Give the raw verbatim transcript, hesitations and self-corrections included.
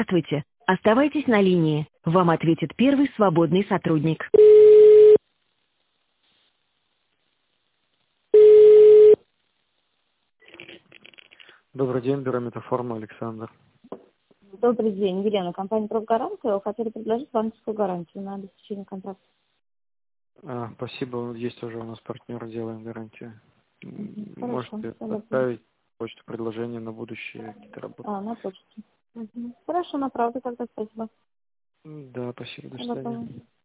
Здравствуйте. Оставайтесь на линии. Вам ответит первый свободный сотрудник. Добрый день, бюро Метаформа, Александр. Добрый день, Елена, компания «Профгарантия». Хотели предложить банковскую гарантию на обеспечение контракта. А, спасибо, есть уже у нас партнер, делаем гарантию. М, Хорошо, Можете согласна. отправить почту предложения на будущие какие-то работы. А, на почту. Мгм. Хорошо, направлю тогда, спасибо. М, Да, спасибо, до До свидания. свидания.